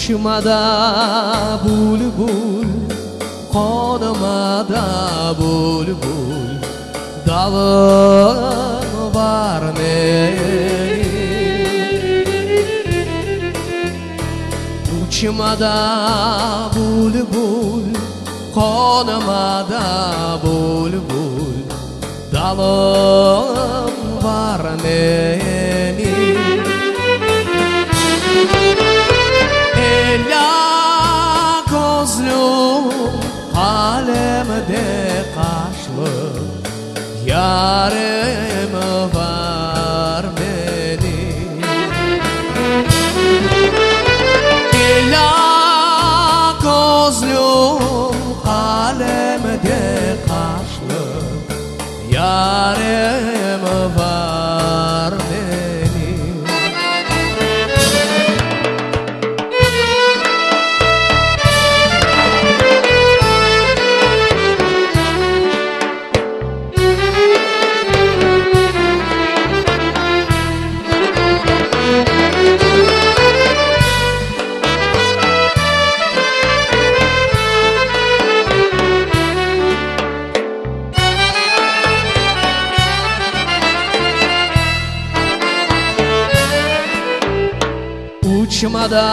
Uçmada bulbul, konmada bulbul, dalım var benim. Uçmada bulbul, konmada bulbul, dalım var benim. Ela gözlüm, kalemde kaşlı, yarım var benim. Ela gözlüm, kalemde kaşlı, yarım var benim. Uçmada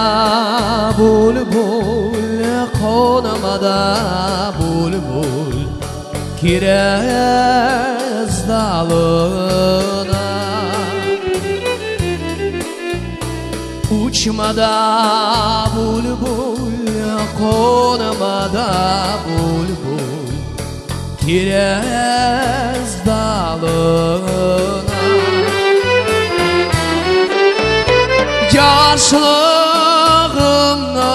bulbul, konmada bulbul, kirez dalına. Uçmada bulbul, konmada bulbul, kirez dalına. Yaşlığımda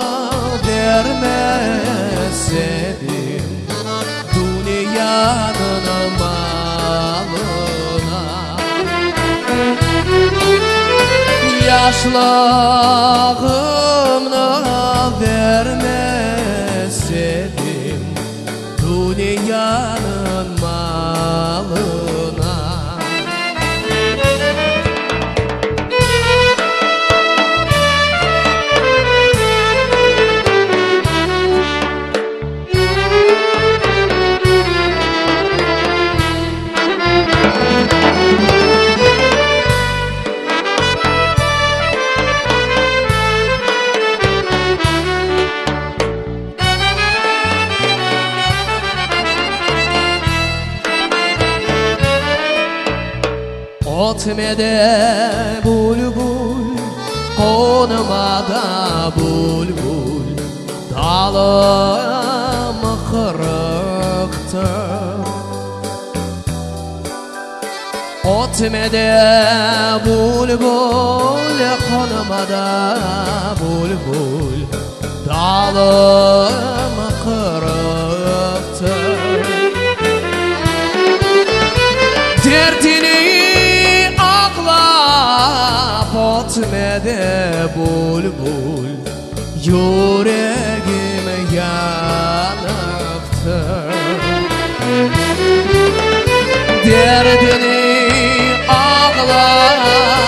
vermezdim dünyanın malına. Yaşlığımda vermezdim dünyanın malına. Otmede bulbul, konmada bulbul, dalım kırıktır. Otmede bulbul, konmada bulbul, dalım kırıktır. Derdini otmede bulbul, yüreğim yanıktır. Derdini ağla